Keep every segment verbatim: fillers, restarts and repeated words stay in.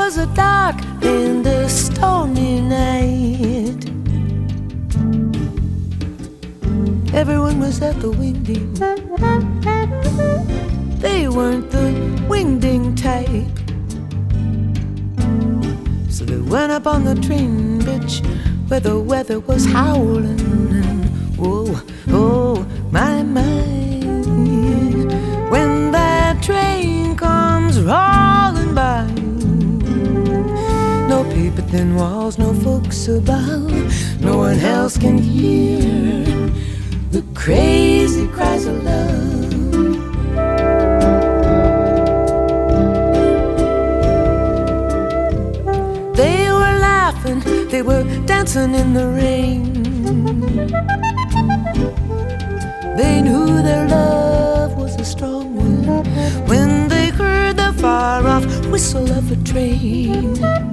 was a dark and a stormy night. Everyone was at the wingding. They weren't the wingding type, so they went up on the train, bitch, where the weather was howling. And oh, oh, my, my, when that train comes rolling by, no paper thin walls, no folks about, no one else can hear the crazy cries of love. They were laughing, they were dancing in the rain. They knew their love was a strong one when they heard the far-off whistle of a train.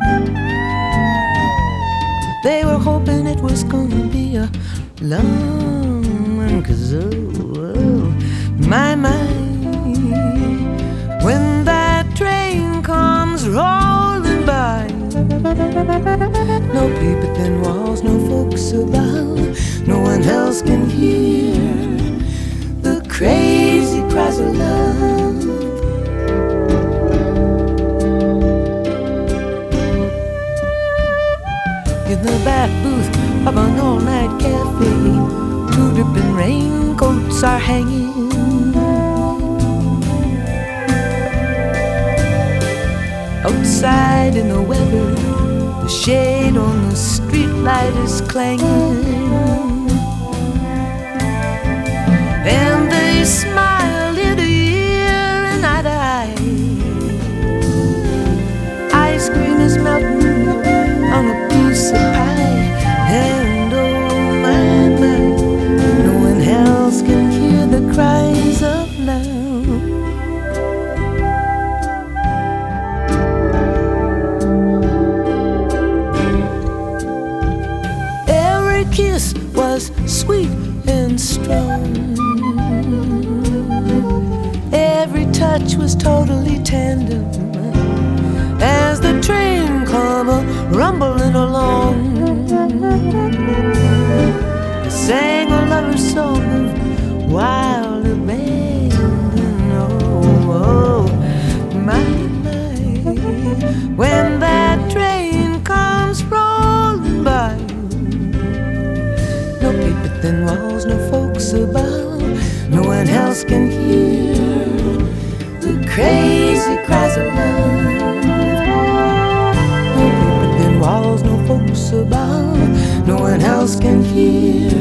They were hoping it was gonna be a long one, 'cause oh, oh, my, my, when that train comes rolling by, no paper thin walls, no folks about, no one else can hear the crazy cries of love. In the back booth of an all-night cafe, two dripping raincoats are hanging. Outside in the weather, the shade on the street light is clanging, and they smile ear to ear and eye to eye. Ice cream is melting on a piece of pie, and oh my, my, no one else can hear the cries of love. Kiss was sweet and strong. Every touch was totally tender as the train come rumbling along. They sang a lover's song of wild abandon. Oh, oh, my, my, when that train comes rolling by, no paper thin walls, no folks about, no one else can hear the crazy cries of love. No paper thin walls, no folks about, no one else can hear